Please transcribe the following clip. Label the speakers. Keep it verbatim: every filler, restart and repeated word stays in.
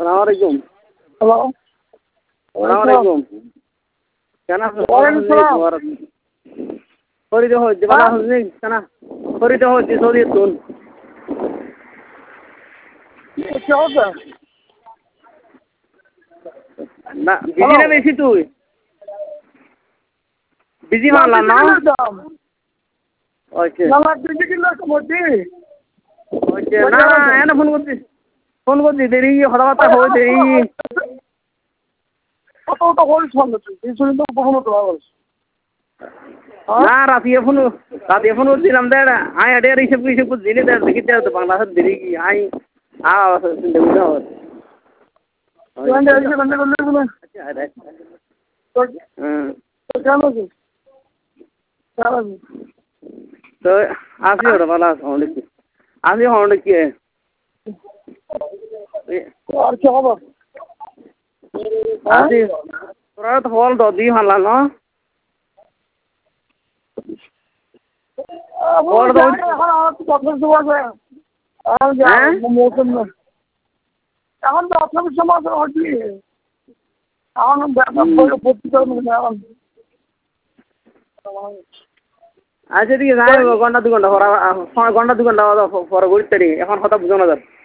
Speaker 1: সালাম আলাইকুম।
Speaker 2: হ্যালো
Speaker 1: সালাম আলাইকুম। কেন আছো?
Speaker 2: ওয়ালাইকুম সালাম।
Speaker 1: ফরিদে হচ্ছে বালা হচ্ছে কেন? ফরিদে হচ্ছে সৌদি তুন।
Speaker 2: কি অবস্থা?
Speaker 1: না বিজি না বেশি তুই? বিজি মানলাম না? ওকে
Speaker 2: না না বিজি কিলো কমতি।
Speaker 1: ওকে না এনে ফোন করছিস ফোন করছিস দেরি কথাবার্তা হয় দেরি
Speaker 2: কত কত হল শুনতে তুই শুনে তো কখনো তো আওয়াজ
Speaker 1: না রাতে ফোন রাতে ফোন করছিলাম দেড় আই আড়ে হিসেব হিসেব দিনে দেড় দেখি দেড় তো বাংলাদেশ দেরি কি আই আ চিন্তা করতে হবে
Speaker 2: কোন দেশে বন্ধ করলে বলে তো
Speaker 1: হুম
Speaker 2: তো জানো কি জানো কি
Speaker 1: তো আসি ওরা ভালো আছে অনেক আসি অনেক কি
Speaker 2: আর কি হবে
Speaker 1: আসি তোরা তো ফল তো দি হালা না
Speaker 2: ফল তো কত সময় আছে আর যা মৌসুম না এখন তো আপনার সময় হচ্ছে এখন ব্যাপার করে পত্রিকা এখন
Speaker 1: আচ্ছা ঠিক আছে ঘন্টা দু ঘন্টা পর ঘন্টা দু ঘন্টা পরে ঘুরতে এখন কথা বুঝানো যাবে